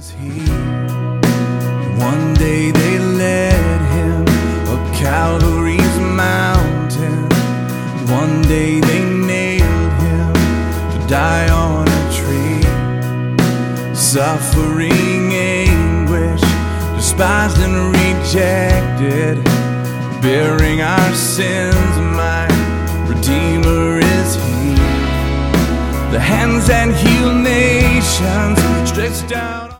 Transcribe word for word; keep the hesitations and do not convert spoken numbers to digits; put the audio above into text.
is he. One day they led him up Calvary's mountain. One day they nailed him to die on a tree. Suffering anguish, despised and rejected, bearing our sins, my Redeemer is he. The hands that heal nations stretched out.